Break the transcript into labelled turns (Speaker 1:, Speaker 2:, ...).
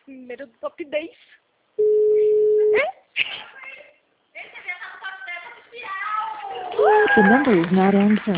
Speaker 1: Número do top 10.
Speaker 2: The number is not answering.